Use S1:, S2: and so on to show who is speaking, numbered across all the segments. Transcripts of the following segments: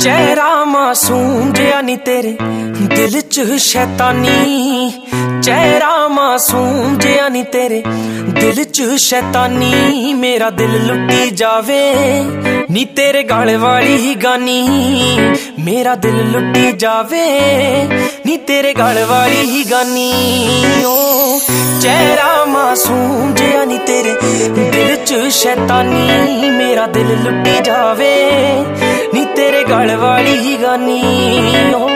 S1: चेहरा मासूम जिया नी तेरे दिल च शैतानी, चेहरा मासूम जिया नी तेरे दिल च शैतानी। मेरा दिल लुटी जावे नी तेरे गल वाली ही गानी, मेरा दिल लुटी जावे नी तेरे गल वाली ही गानी। ओ चेहरा मासूम जिया नी तेरे दिल च शैतानी, मेरा दिल लुटी जावे नी तेरे गल वाली ही गानी। ओ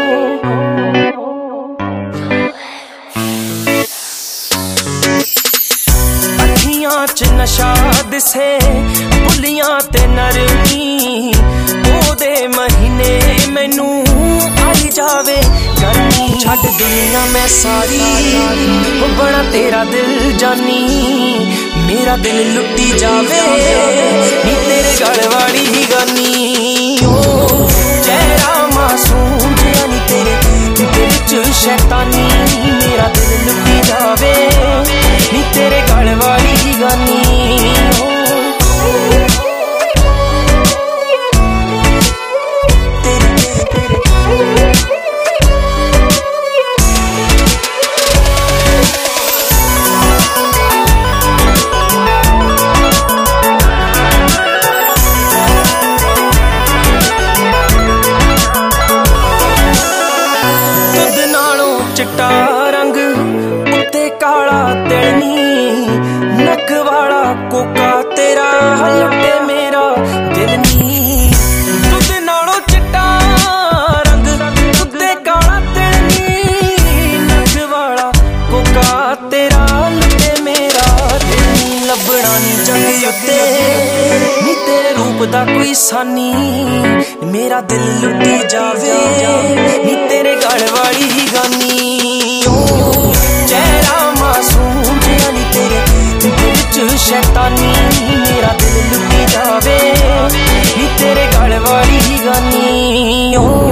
S1: अखियां च नशा दिसे बुलियां ते नरमी, ओदे महीने मैनू आई जावे गर्मी। छड्ड दुनिया मैं सारी बड़ा तेरा दिल जानी, मेरा दिल लुटी जावे नी तेरे गल वाली ही गानी। ओ चेहरा मासूम जिया नी तेरे दिल च शैतानी, मेरा दिल लुटी जावे नी तेरे गल वाली ही गानी। चिट्टा रंग उत्ते काला तिलनी, नक वाला कोका तेरा लुटे मेरा दिल नी। दुध नालों चिट्टा रंग उत्ते काला तिलनी, नक वाला कोका तेरा लुटे मेरा दिल नी। लभना नी जंग उत्ते नी तेरे रूप दा कोई सानी, मेरा दिल लुटी जावे नी तेरे गल वाली ही गानी। चेहरा मासूम जिया नी तेरे दिल च शैतानी, मेरा दिल लुटी जावे नी तेरे गल वाली ही गानी।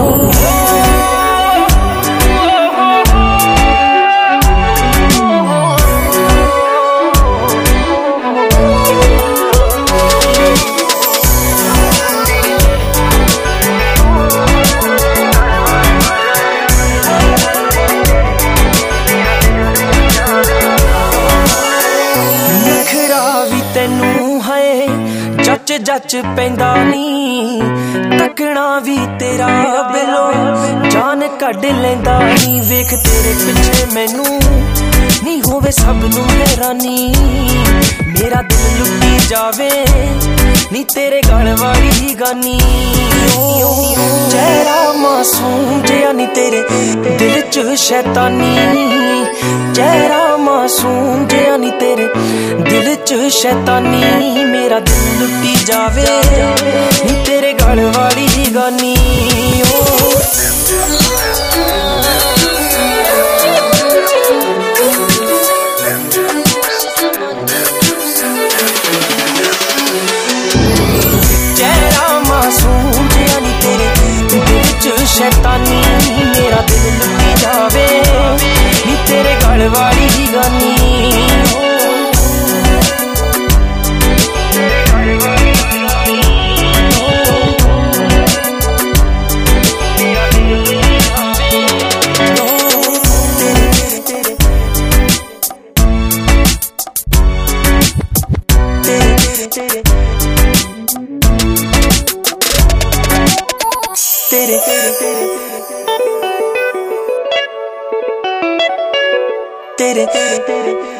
S1: जच जच पैंदा नी, तकना भी तेरा बिलो जान कढ लेंदा नी। वेख तेरे पिछे मैनू नी होवे सब नू हैरानी, मेरा दिल लुटी जावे नी तेरे गल वाली ही गानी। चेहरा मासूम जिया नी तेरे दिल च शैतानी, चेहरा मासूम जिया नी तेरे दिल च शैतानी। मेरा दिल लुटी जावे नी तेरे गल वाली ही गानी। चेहरा मासूम जिया नी तेरे दिल च शैतानी, मेरा दिल लुटी जावे नी तेरे गल वाली ही गानी। तेरे तेरे तेरे तेरे